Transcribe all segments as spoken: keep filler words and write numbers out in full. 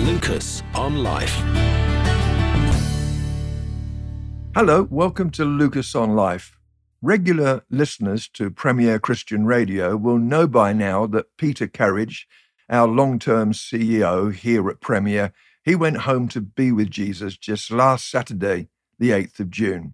Lucas on Life. Hello, welcome to Lucas on Life. Regular listeners to Premier Christian Radio will know by now that Peter Carridge, our long-term C E O here at Premier, he went home to be with Jesus just last Saturday, the eighth of June.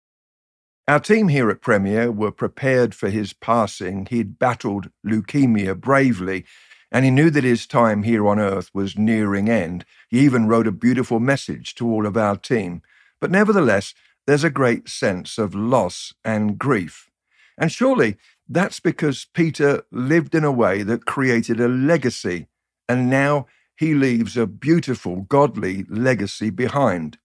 Our team here at Premier were prepared for his passing. He'd battled leukemia bravely, and he knew that his time here on earth was nearing end. He even wrote a beautiful message to all of our team. But nevertheless, there's a great sense of loss and grief. And surely that's because Peter lived in a way that created a legacy, and now he leaves a beautiful, godly legacy behind.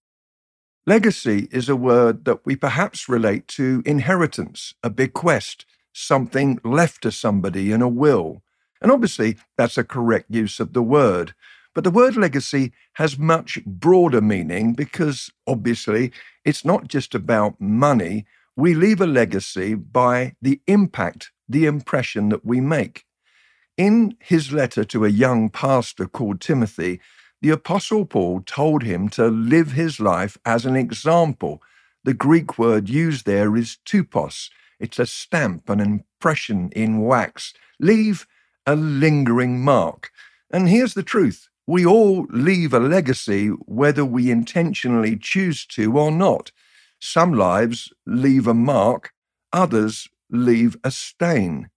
Legacy is a word that we perhaps relate to inheritance, a bequest, something left to somebody in a will. And obviously, that's a correct use of the word. But the word legacy has much broader meaning because, obviously, it's not just about money. We leave a legacy by the impact, the impression that we make. In his letter to a young pastor called Timothy, the Apostle Paul told him to live his life as an example. The Greek word used there is tupos. It's a stamp, an impression in wax. Leave a lingering mark. And here's the truth. We all leave a legacy whether we intentionally choose to or not. Some lives leave a mark, others leave a stain.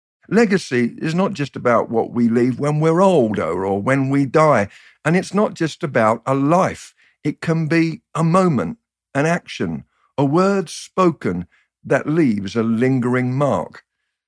Legacy is not just about what we leave when we're older or when we die, and it's not just about a life. It can be a moment, an action, a word spoken that leaves a lingering mark.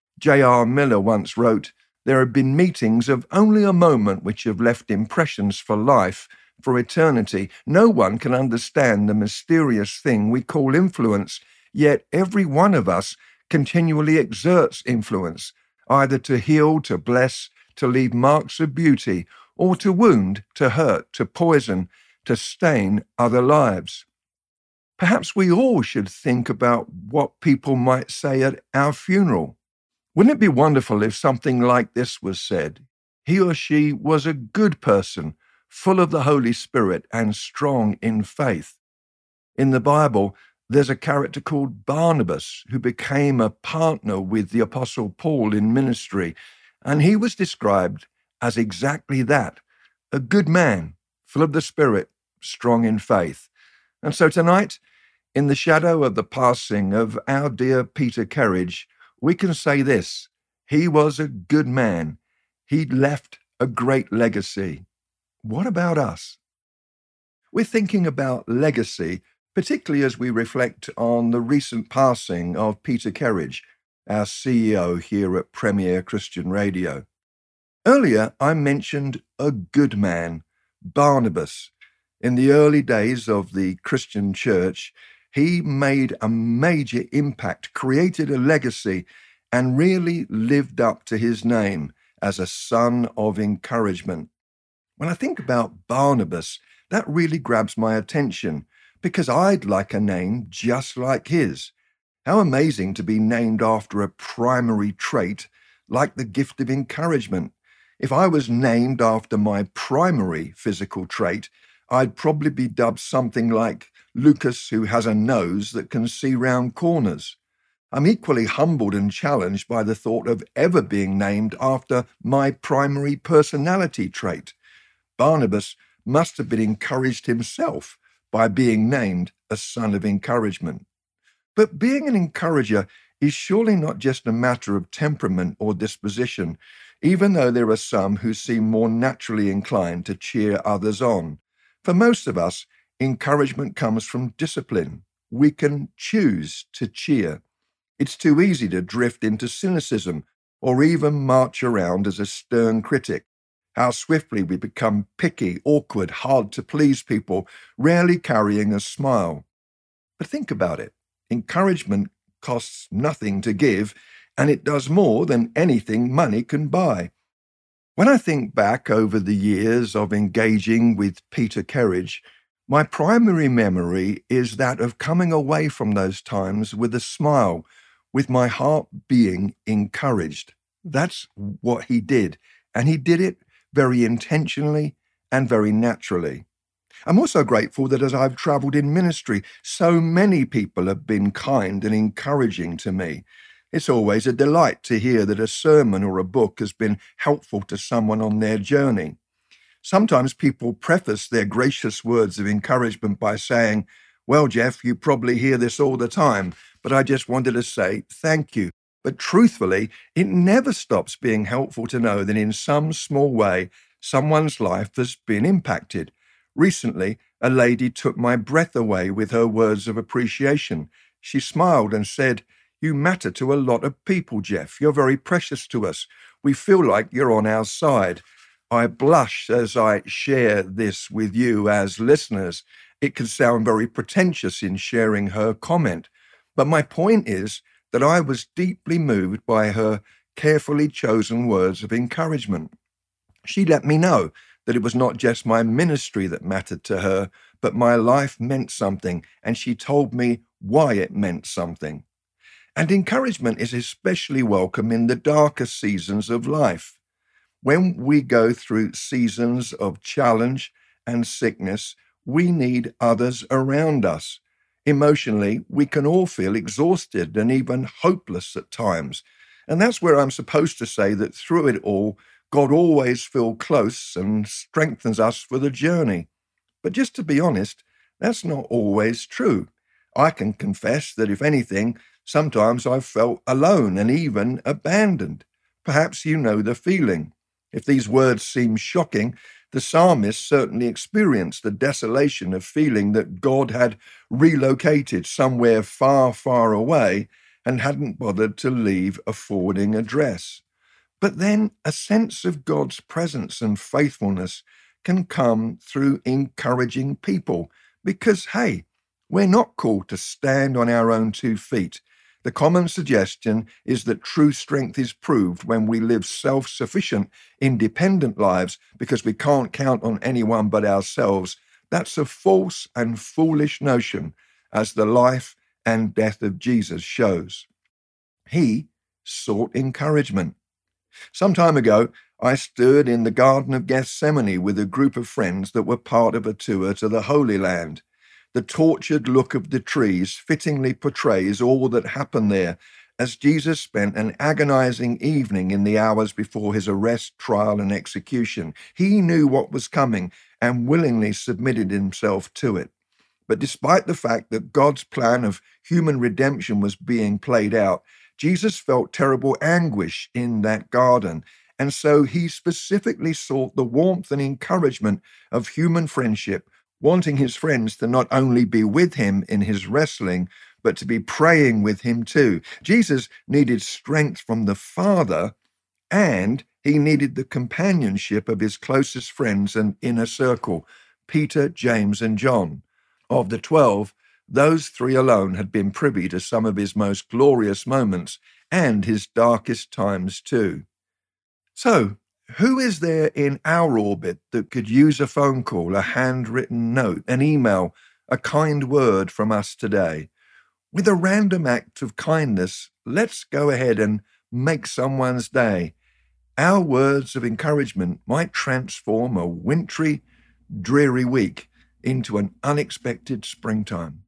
J R Miller once wrote, "There have been meetings of only a moment which have left impressions for life, for eternity. No one can understand the mysterious thing we call influence, yet every one of us continually exerts influence, either to heal, to bless, to leave marks of beauty, or to wound, to hurt, to poison, to stain other lives." Perhaps we all should think about what people might say at our funeral. Wouldn't it be wonderful if something like this was said? He or she was a good person, full of the Holy Spirit and strong in faith. In the Bible, there's a character called Barnabas who became a partner with the Apostle Paul in ministry, and he was described as exactly that, a good man, full of the Spirit, strong in faith. And so tonight, in the shadow of the passing of our dear Peter Carridge, we can say this: he was a good man. He'd left a great legacy. What about us? We're thinking about legacy, particularly as we reflect on the recent passing of Peter Carridge, our C E O here at Premier Christian Radio. Earlier, I mentioned a good man, Barnabas. In the early days of the Christian church, he made a major impact, created a legacy, and really lived up to his name as a son of encouragement. When I think about Barnabas, that really grabs my attention because I'd like a name just like his. How amazing to be named after a primary trait like the gift of encouragement. If I was named after my primary physical trait, I'd probably be dubbed something like Lucas, who has a nose that can see round corners. I'm equally humbled and challenged by the thought of ever being named after my primary personality trait. Barnabas must have been encouraged himself by being named a son of encouragement. But being an encourager is surely not just a matter of temperament or disposition, even though there are some who seem more naturally inclined to cheer others on. For most of us, encouragement comes from discipline. We can choose to cheer. It's too easy to drift into cynicism or even march around as a stern critic. How swiftly we become picky, awkward, hard to please people, rarely carrying a smile. But think about it. Encouragement costs nothing to give, and it does more than anything money can buy. When I think back over the years of engaging with Peter Carridge, my primary memory is that of coming away from those times with a smile, with my heart being encouraged. That's what he did, and he did it very intentionally and very naturally. I'm also grateful that as I've travelled in ministry, so many people have been kind and encouraging to me. It's always a delight to hear that a sermon or a book has been helpful to someone on their journey. Sometimes people preface their gracious words of encouragement by saying, "Well, Jeff, you probably hear this all the time, but I just wanted to say thank you." But truthfully, it never stops being helpful to know that in some small way, someone's life has been impacted. Recently, a lady took my breath away with her words of appreciation. She smiled and said, "You matter to a lot of people, Jeff. You're very precious to us. We feel like you're on our side." I blush as I share this with you as listeners. It can sound very pretentious in sharing her comment, but my point is that I was deeply moved by her carefully chosen words of encouragement. She let me know that it was not just my ministry that mattered to her, but my life meant something, and she told me why it meant something. And encouragement is especially welcome in the darker seasons of life. When we go through seasons of challenge and sickness, we need others around us. Emotionally, we can all feel exhausted and even hopeless at times. And that's where I'm supposed to say that through it all, God always feels close and strengthens us for the journey. But just to be honest, that's not always true. I can confess that if anything, sometimes I've felt alone and even abandoned. Perhaps you know the feeling. If these words seem shocking, the psalmist certainly experienced the desolation of feeling that God had relocated somewhere far, far away and hadn't bothered to leave a forwarding address. But then a sense of God's presence and faithfulness can come through encouraging people because, hey, we're not called to stand on our own two feet. The common suggestion is that true strength is proved when we live self-sufficient, independent lives because we can't count on anyone but ourselves. That's a false and foolish notion, as the life and death of Jesus shows. He sought encouragement. Some time ago, I stood in the Garden of Gethsemane with a group of friends that were part of a tour to the Holy Land. The tortured look of the trees fittingly portrays all that happened there as Jesus spent an agonizing evening in the hours before his arrest, trial, and execution. He knew what was coming and willingly submitted himself to it. But despite the fact that God's plan of human redemption was being played out, Jesus felt terrible anguish in that garden, and so he specifically sought the warmth and encouragement of human friendship, wanting his friends to not only be with him in his wrestling, but to be praying with him too. Jesus needed strength from the Father, and he needed the companionship of his closest friends and inner circle, Peter, James, and John. Of the twelve, those three alone had been privy to some of his most glorious moments and his darkest times too. So, who is there in our orbit that could use a phone call, a handwritten note, an email, a kind word from us today? With a random act of kindness, let's go ahead and make someone's day. Our words of encouragement might transform a wintry, dreary week into an unexpected springtime.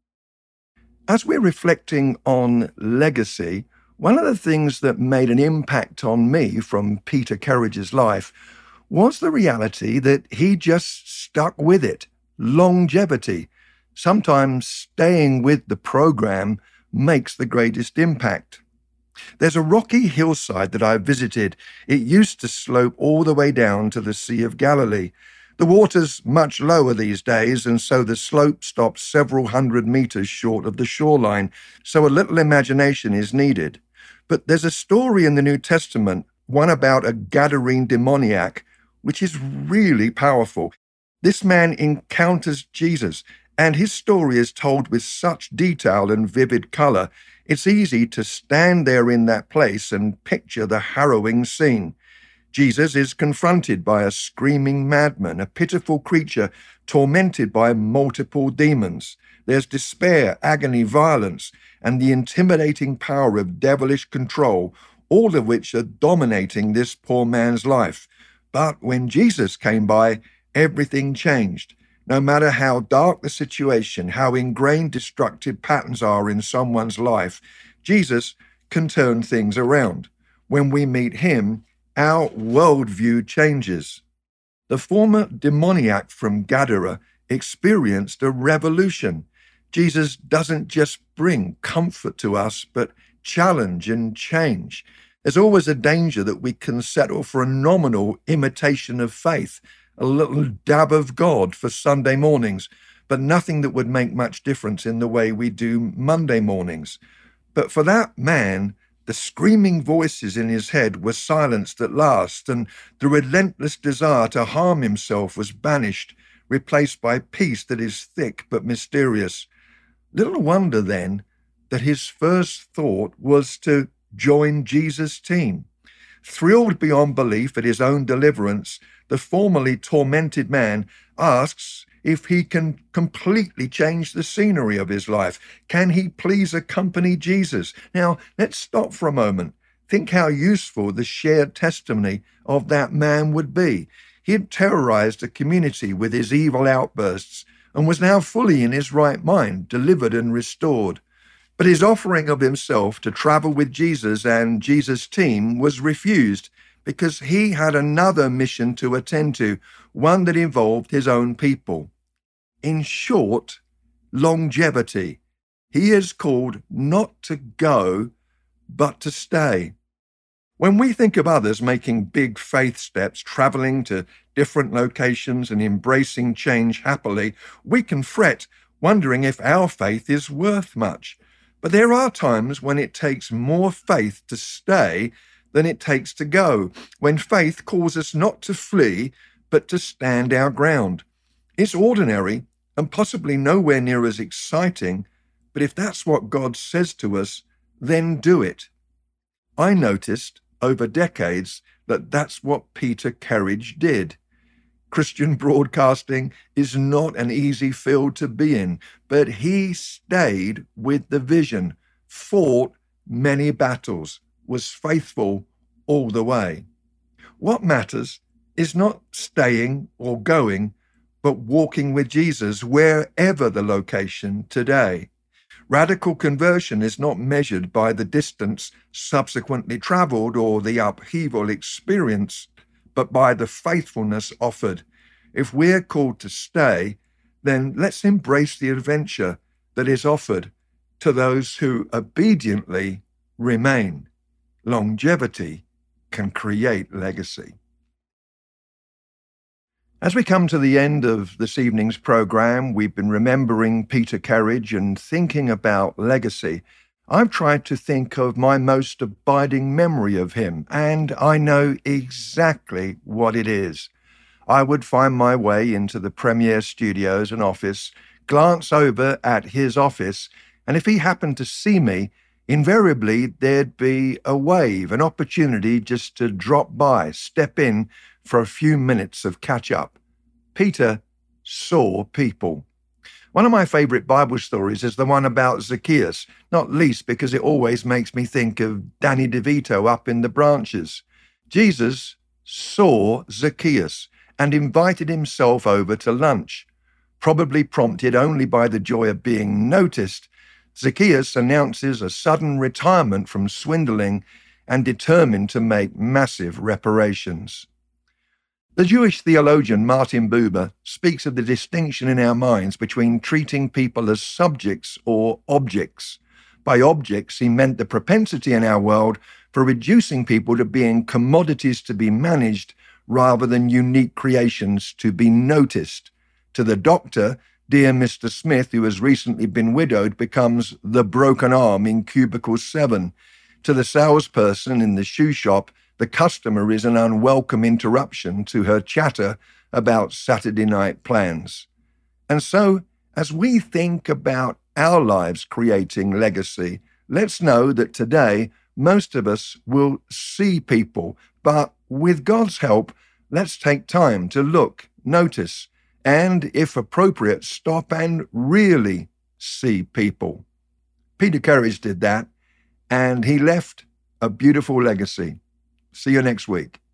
As we're reflecting on legacy, one of the things that made an impact on me from Peter Kerridge's life was the reality that he just stuck with it. Longevity. Sometimes staying with the program makes the greatest impact. There's a rocky hillside that I visited. It used to slope all the way down to the Sea of Galilee. The water's much lower these days, and so the slope stops several hundred meters short of the shoreline, so a little imagination is needed. But there's a story in the New Testament, one about a Gadarene demoniac, which is really powerful. This man encounters Jesus, and his story is told with such detail and vivid color, it's easy to stand there in that place and picture the harrowing scene. Jesus is confronted by a screaming madman, a pitiful creature tormented by multiple demons. There's despair, agony, violence, and the intimidating power of devilish control, all of which are dominating this poor man's life. But when Jesus came by, everything changed. No matter how dark the situation, how ingrained destructive patterns are in someone's life, Jesus can turn things around. When we meet him, our worldview changes. The former demoniac from Gadara experienced a revolution. Jesus doesn't just bring comfort to us, but challenge and change. There's always a danger that we can settle for a nominal imitation of faith, a little dab of God for Sunday mornings, but nothing that would make much difference in the way we do Monday mornings. But for that man, the screaming voices in his head were silenced at last, and the relentless desire to harm himself was banished, replaced by peace that is thick but mysterious. Little wonder, then, that his first thought was to join Jesus' team. Thrilled beyond belief at his own deliverance, the formerly tormented man asks if he can completely change the scenery of his life. Can he please accompany Jesus? Now, let's stop for a moment. Think how useful the shared testimony of that man would be. He had terrorized a community with his evil outbursts and was now fully in his right mind, delivered and restored. But his offering of himself to travel with Jesus and Jesus' team was refused because he had another mission to attend to, one that involved his own people. In short, longevity. He is called not to go, but to stay. When we think of others making big faith steps, traveling to different locations and embracing change happily, we can fret, wondering if our faith is worth much. But there are times when it takes more faith to stay than it takes to go, when faith calls us not to flee, but to stand our ground. It's ordinary and possibly nowhere near as exciting, but if that's what God says to us, then do it. I noticed over decades that that's what Peter Kerridge did. Christian broadcasting is not an easy field to be in, but he stayed with the vision, fought many battles, was faithful all the way. What matters is not staying or going, but walking with Jesus wherever the location today. Radical conversion is not measured by the distance subsequently traveled or the upheaval experienced, but by the faithfulness offered. If we're called to stay, then let's embrace the adventure that is offered to those who obediently remain. Longevity can create legacy. As we come to the end of this evening's program, we've been remembering Peter Kerridge and thinking about legacy. I've tried to think of my most abiding memory of him, and I know exactly what it is. I would find my way into the Premier Studios and office, glance over at his office, and if he happened to see me, invariably there'd be a wave, an opportunity just to drop by, step in for a few minutes of catch-up. Peter saw people. One of my favorite Bible stories is the one about Zacchaeus, not least because it always makes me think of Danny DeVito up in the branches. Jesus saw Zacchaeus and invited himself over to lunch. Probably prompted only by the joy of being noticed, Zacchaeus announces a sudden retirement from swindling and determined to make massive reparations. The Jewish theologian Martin Buber speaks of the distinction in our minds between treating people as subjects or objects. By objects, he meant the propensity in our world for reducing people to being commodities to be managed rather than unique creations to be noticed. To the doctor, dear Mister Smith, who has recently been widowed, becomes the broken arm in cubicle seven. To the salesperson in the shoe shop, the customer is an unwelcome interruption to her chatter about Saturday night plans. And so, as we think about our lives creating legacy, let's know that today most of us will see people, but with God's help, let's take time to look, notice, and, if appropriate, stop and really see people. Peter Kerridge did that, and he left a beautiful legacy. See you next week.